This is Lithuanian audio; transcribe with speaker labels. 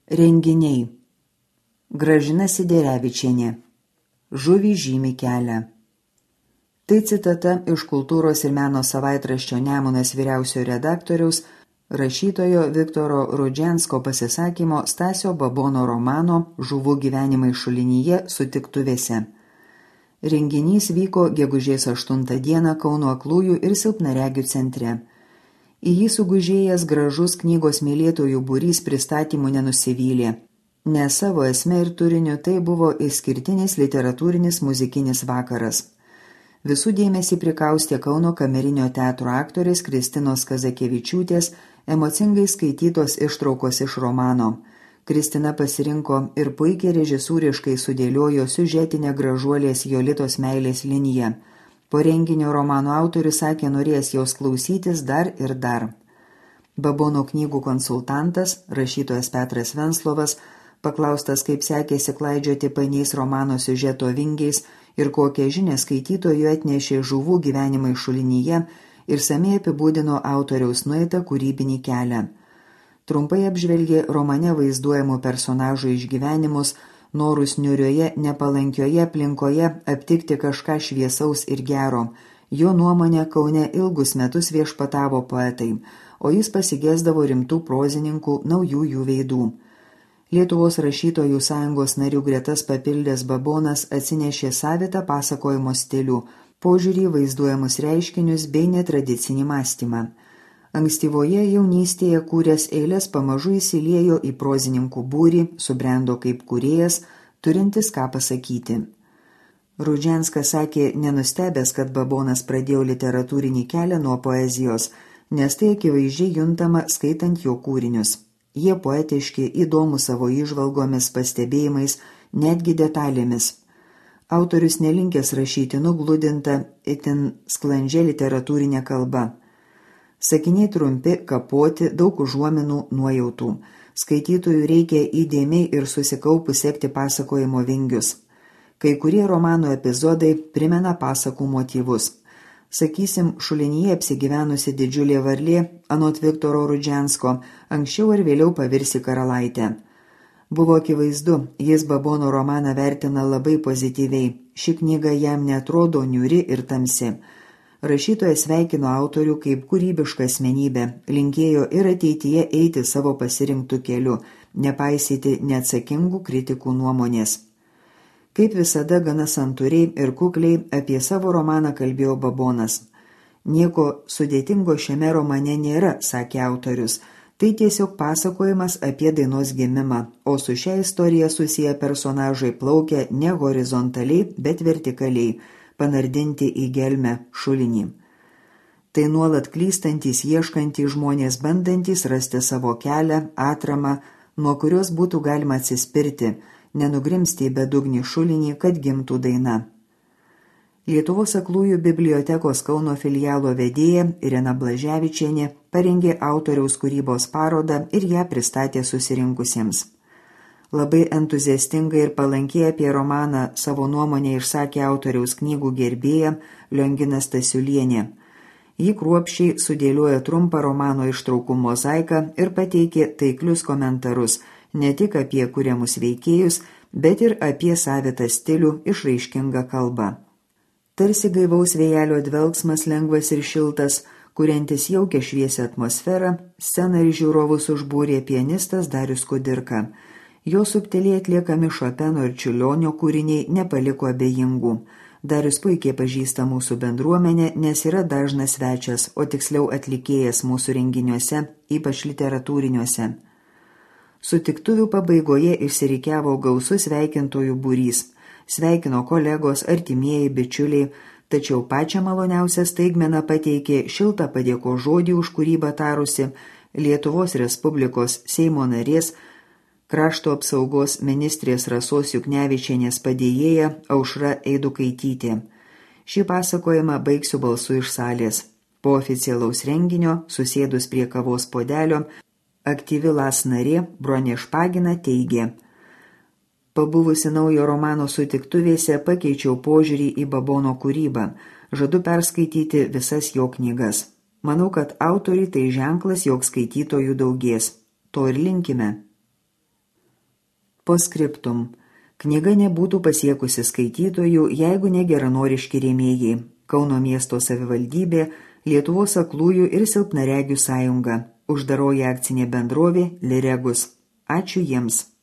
Speaker 1: Renginiai. Gražina Siderevičienė. Žuvį žymi kelią. Tai citata iš Kultūros ir meno savaitraščio Nemunas vyriausiojo redaktoriaus, rašytojo Viktoro Rudžensko pasisakymo Stasio Babono romano Žuvų gyvenimai šulinyje sutiktuvėse. Renginys vyko gegužės 8 dieną Kauno aklųjų ir silpnaregių centre. Į jį sugužėjęs gražus knygos mylėtojų būrys pristatymų nenusivylė, nes savo esme ir turiniu tai buvo išskirtinis literatūrinis muzikinis vakaras. Visų dėmesį prikaustė Kauno kamerinio teatro aktorės Kristinos Kazakevičiūtės emocingai skaitytos ištraukos iš romano. Kristina pasirinko ir puikiai režisūriškai sudėliojo siužetinę gražuolės Jolitos meilės liniją. Po renginio romano autorius sakė norėjęs jos klausytis dar ir dar. Babono knygų konsultantas, rašytojas Petras Venslovas, paklaustas, kaip sekėsi klaidžioti painiais romano siužeto vingiais ir kokią žinią skaitytojų atnešė Žuvų gyvenimai šulinyje, išsamiai apibūdino autoriaus nueitą kūrybinį kelią. Trumpai apžvelgė romane vaizduojamų personažų išgyvenimus, norus niurioje, nepalankioje aplinkoje aptikti kažką šviesaus ir gero. Jo nuomonė Kaune ilgus metus viešpatavo poetai, o jis pasigesdavo rimtų prozininkų, naujųjų veidų. Lietuvos rašytojų sąjungos narių gretas papildęs Babonas atsinešė savitą pasakojimo stilių, požiūrį vaizduojamus reiškinius bei netradicinį mąstymą. Ankstyvoje jaunystėje kūręs eiles pamažu įsiliejo į prozininkų būrį, subrendo kaip kūrėjas, turintis ką pasakyti. Rudženskas sakė nenustebęs, kad Babonas pradėjo literatūrinį kelią nuo poezijos, nes tai akivaizdžiai juntama skaitant jo kūrinius. Jie poetiški, įdomūs savo įžvalgomis, pastebėjimais, netgi detalėmis. Autorius nelinkęs rašyti nugludinta, itin sklandžia literatūrinė kalba. Sakiniai trumpi, kapoti, daug užuominų, nuojautų. Skaitytojų reikia įdėmiai ir susikaupus sekti pasakojimo vingius. Kai kurie romano epizodai primena pasakų motyvus. Sakysim, šulinyje apsigyvenusi didžiulė varlė, anot Viktoro Rudžensko, anksčiau ar vėliau pavirsi karalaitę. Buvo akivaizdu, jis Babono romaną vertina labai pozityviai. Ši knyga jam neatrodo niūri ir tamsi. Rašytojas sveikino autorių kaip kūrybišką asmenybę, linkėjo ir ateityje eiti savo pasirinktų keliu, nepaisyti neatsakingų kritikų nuomonės. Kaip visada gana santūriai ir kukliai apie savo romaną kalbėjo Babonas. Nieko sudėtingo šiame romane nėra, sakė autorius. Tai tiesiog pasakojimas apie dainos gimimą, o su šia istorija susiję personažai plaukia ne horizontaliai, bet vertikaliai, panardinti į gelmę šulinį. Tai nuolat klystantys, ieškantys žmonės, bandantys rasti savo kelią, atramą, nuo kurios būtų galima atsispirti, nenugrimsti į bedugnį šulinį, kad gimtų daina. Lietuvos aklųjų bibliotekos Kauno filialo vedėja Irena Blaževičienė parengė autoriaus kūrybos parodą ir ją pristatė susirinkusiems. Labai entuziastingai ir palankiai apie romaną savo nuomonę išsakė autoriaus knygų gerbėja Liongina Stasiulienė. Ji kruopščiai sudėliojo trumpą romano ištraukų mozaiką ir pateikė taiklius komentarus ne tik apie kuriamus veikėjus, bet ir apie savitą stilių, išraiškingą kalbą. Tarsi gaivaus vėjelio dvelgsmas lengvas ir šiltas, kuriantis jaukią šviesią atmosferą, sceną ir žiūrovus užbūrė pianistas Darius Kudirka. Jo subtiliai atliekami Šopeno ir Čiurlionio kūriniai nepaliko abejingų. Darius puikiai pažįsta mūsų bendruomenę, nes yra dažnas svečias, o tiksliau atlikėjas mūsų renginiuose, ypač literatūriniuose. Sutiktuvių pabaigoje išsirikiavo gausus sveikintojų būrys. Sveikino kolegos, artimieji, bičiuliai, tačiau pačią maloniausią staigmeną pateikė šiltą padėkos žodį už kūrybą tarusi Lietuvos Respublikos Seimo narės, Krašto apsaugos ministrės Rasos Juknevičienės padėjėja Aušra Eidukaitytė. Šį pasakojimą baigsiu balsu iš salės. Po oficialaus renginio, susėdus prie kavos puodelio, aktyvi LAS narė Bronė Špagina teigė: Pabuvusi naujo romano sutiktuvėse pakeičiau požiūrį į Babono kūrybą. Žadu perskaityti visas jo knygas. Manau, kad autoriai tai ženklas, jog skaitytojų daugės. To ir linkime. Postscriptum. Knyga nebūtų pasiekusi skaitytojų, jeigu ne geranoriški rėmėjai. Kauno miesto savivaldybė, Lietuvos aklųjų ir silpnaregių sąjunga, uždaroji akcinė bendrovė Liregus. Ačiū jiems.